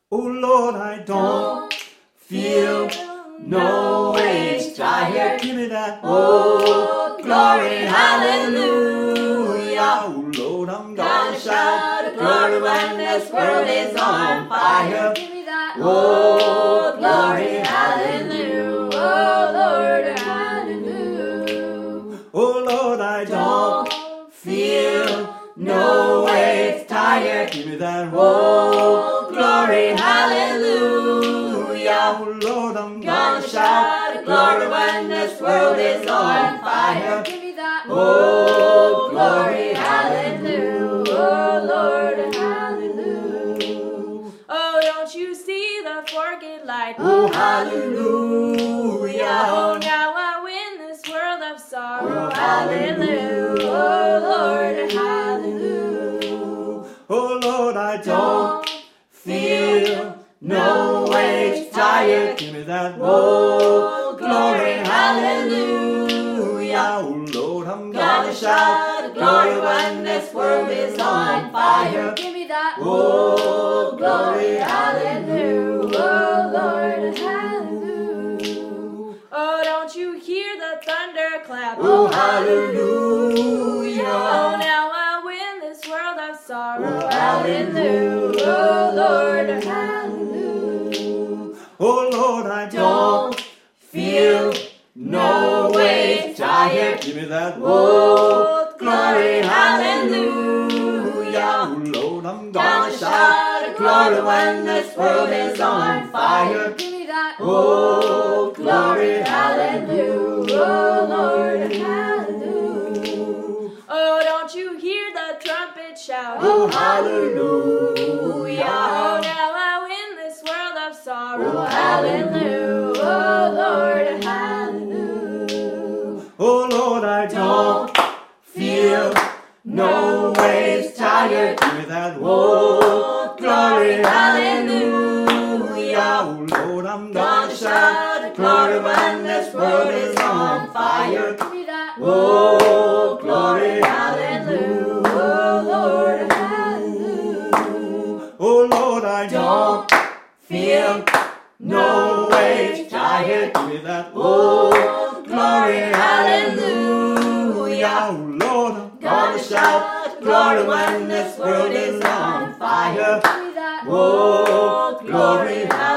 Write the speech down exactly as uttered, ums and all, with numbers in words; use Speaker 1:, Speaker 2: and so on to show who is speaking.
Speaker 1: Oh Lord, I don't feel no way tired. Give me that.
Speaker 2: Oh, glory, hallelujah.
Speaker 1: Oh Lord, I'm
Speaker 2: Gonna
Speaker 1: gonna
Speaker 2: shout
Speaker 1: shout
Speaker 2: glory when this world is on fire.
Speaker 1: Give
Speaker 2: me that.
Speaker 1: Oh,
Speaker 2: glory, hallelujah. Oh, Lord, hallelujah.
Speaker 1: Oh Lord, I don't feel no way tired. Give me that.
Speaker 2: Oh, glory, hallelujah.
Speaker 1: Oh Lord, I'm
Speaker 2: Gonna shout glory when this world is on fire.
Speaker 1: Give
Speaker 2: me that. Oh, glory, hallelujah. Oh, Lord, hallelujah. Oh, don't you see the forked light?
Speaker 1: Oh, hallelujah.
Speaker 2: Oh, now I win this world of sorrow.
Speaker 1: Oh,
Speaker 2: Hallelujah. Oh, Lord, hallelujah.
Speaker 1: Oh Lord, I don't feel no way tired. Give me that.
Speaker 2: Oh, glory, hallelujah.
Speaker 1: Oh Lord, I'm
Speaker 2: Gonna shout glory when this world is on fire. Give me that. Oh, glory, hallelujah. Oh, Lord, hallelujah. Oh, don't you hear the thunder clap?
Speaker 1: Oh, hallelujah.
Speaker 2: Oh, now I win this world of sorrow.
Speaker 1: Oh,
Speaker 2: Hallelujah. Oh, Lord, hallelujah.
Speaker 1: Oh Lord, I don't feel no way tired. Give me that.
Speaker 2: Oh, glory, hallelujah.
Speaker 1: Oh Lord, I'm
Speaker 2: Gonna
Speaker 1: gonna
Speaker 2: shout glory when this world is on fire. Give me that.
Speaker 1: Oh,
Speaker 2: glory, hallelujah. Oh, Lord, hallelujah. Oh, don't you hear the trumpet shout?
Speaker 1: Oh, hallelujah.
Speaker 2: Oh, now I win this world of sorrow.
Speaker 1: Oh,
Speaker 2: Hallelujah. Oh, Lord, hallelujah.
Speaker 1: Oh Lord, I don't feel no way tired. Give me that. Oh, glory, hallelujah. Oh Lord, I'm gonna shout glory when this world is on fire.
Speaker 2: Give me that.
Speaker 1: Oh, glory,
Speaker 2: hallelujah. Oh, Lord, hallelujah.
Speaker 1: Oh Lord, I don't feel no way tired. Give me that. Oh, glory, hallelujah. Oh Lord, I'm gonna shout glory when this world is on fire.
Speaker 2: Give me that.
Speaker 1: Oh, glory, hallelujah.